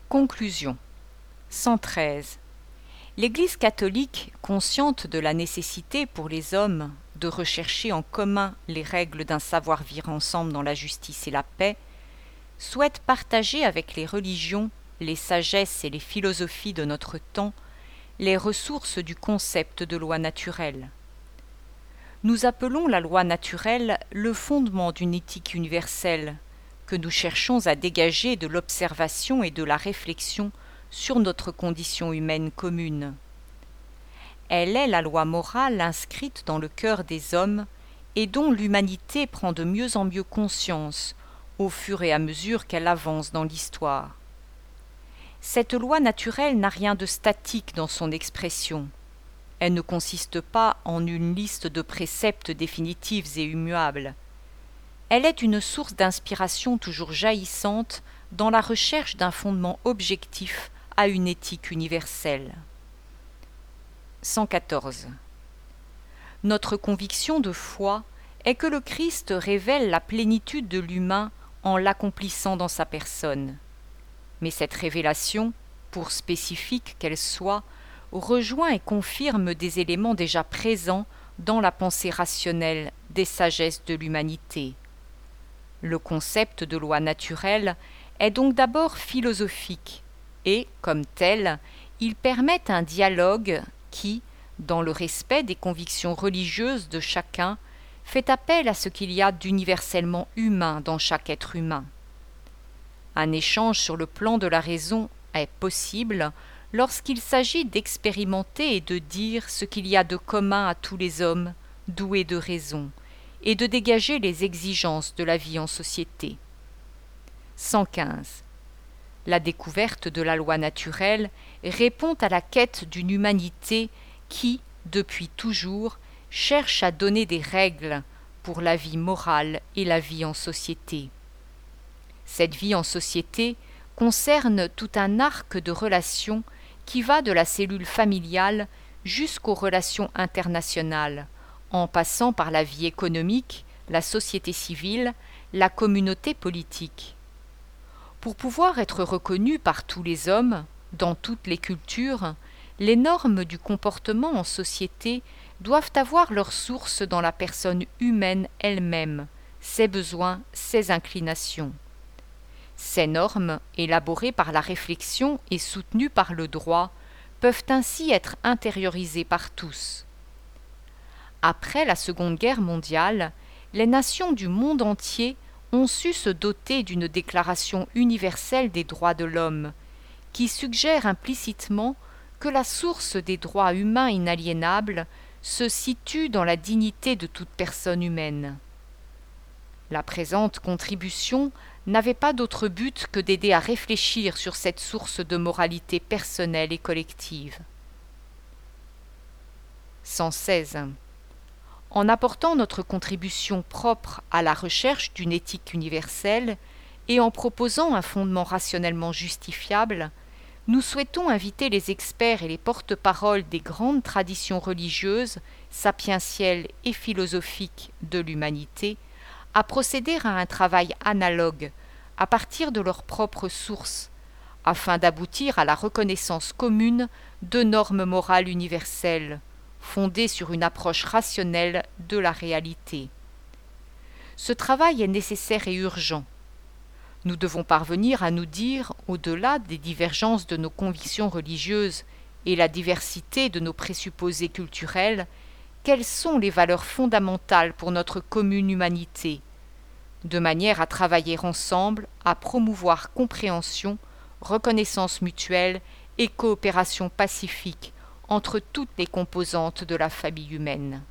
Conclusion. 113. L'Église catholique, consciente de la nécessité pour les hommes de rechercher en commun les règles d'un savoir-vivre ensemble dans la justice et la paix, souhaite partager avec les religions, les sagesses et les philosophies de notre temps les ressources du concept de loi naturelle. Nous appelons la loi naturelle le fondement d'une éthique universelle que nous cherchons à dégager de l'observation et de la réflexion sur notre condition humaine commune. Elle est la loi morale inscrite dans le cœur des hommes et dont l'humanité prend de mieux en mieux conscience au fur et à mesure qu'elle avance dans l'histoire. Cette loi naturelle n'a rien de statique dans son expression. Elle ne consiste pas en une liste de préceptes définitifs et immuables. Elle est une source d'inspiration toujours jaillissante dans la recherche d'un fondement objectif à une éthique universelle. 114. Notre conviction de foi est que le Christ révèle la plénitude de l'humain en l'accomplissant dans sa personne. Mais cette révélation, pour spécifique qu'elle soit, rejoint et confirme des éléments déjà présents dans la pensée rationnelle des sagesses de l'humanité. Le concept de loi naturelle est donc d'abord philosophique et, comme tel, il permet un dialogue qui, dans le respect des convictions religieuses de chacun, fait appel à ce qu'il y a d'universellement humain dans chaque être humain. Un échange sur le plan de la raison est possible lorsqu'il s'agit d'expérimenter et de dire ce qu'il y a de commun à tous les hommes doués de raison, et de dégager les exigences de la vie en société. 115. La découverte de la loi naturelle répond à la quête d'une humanité qui, depuis toujours, cherche à donner des règles pour la vie morale et la vie en société. Cette vie en société concerne tout un arc de relations qui va de la cellule familiale jusqu'aux relations internationales, en passant par la vie économique, la société civile, la communauté politique. Pour pouvoir être reconnus par tous les hommes, dans toutes les cultures, les normes du comportement en société doivent avoir leur source dans la personne humaine elle-même, ses besoins, ses inclinations. Ces normes, élaborées par la réflexion et soutenues par le droit, peuvent ainsi être intériorisées par tous. Après la Seconde Guerre mondiale, les nations du monde entier ont su se doter d'une déclaration universelle des droits de l'homme, qui suggère implicitement que la source des droits humains inaliénables se situe dans la dignité de toute personne humaine. La présente contribution n'avait pas d'autre but que d'aider à réfléchir sur cette source de moralité personnelle et collective. 116. En apportant notre contribution propre à la recherche d'une éthique universelle et en proposant un fondement rationnellement justifiable, nous souhaitons inviter les experts et les porte-paroles des grandes traditions religieuses, sapientielles et philosophiques de l'humanité à procéder à un travail analogue à partir de leurs propres sources, afin d'aboutir à la reconnaissance commune de normes morales universelles, fondées sur une approche rationnelle de la réalité. Ce travail est nécessaire et urgent. Nous devons parvenir à nous dire, au-delà des divergences de nos convictions religieuses et la diversité de nos présupposés culturels, quelles sont les valeurs fondamentales pour notre commune humanité, de manière à travailler ensemble à promouvoir compréhension, reconnaissance mutuelle et coopération pacifique entre toutes les composantes de la famille humaine.